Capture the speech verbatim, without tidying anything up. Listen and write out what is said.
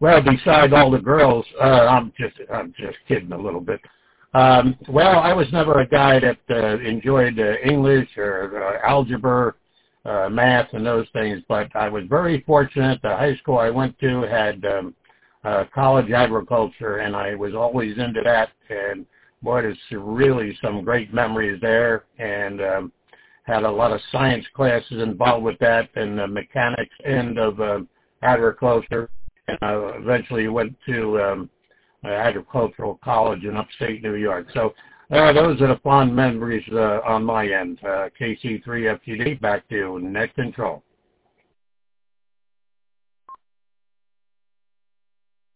well, beside all the girls, uh, I'm just I'm just kidding a little bit. Um, well, I was never a guy that uh, enjoyed uh, English or uh, algebra, uh, math, and those things. But I was very fortunate. The high school I went to had um, uh, college agriculture, and I was always into that. And boy, there's really some great memories there. And um, had a lot of science classes involved with that, and the mechanics end of uh, agriculture. And I eventually went to um, agricultural college in upstate New York. So uh, those are the fond memories uh, on my end. Uh, K C three F T D, back to net control.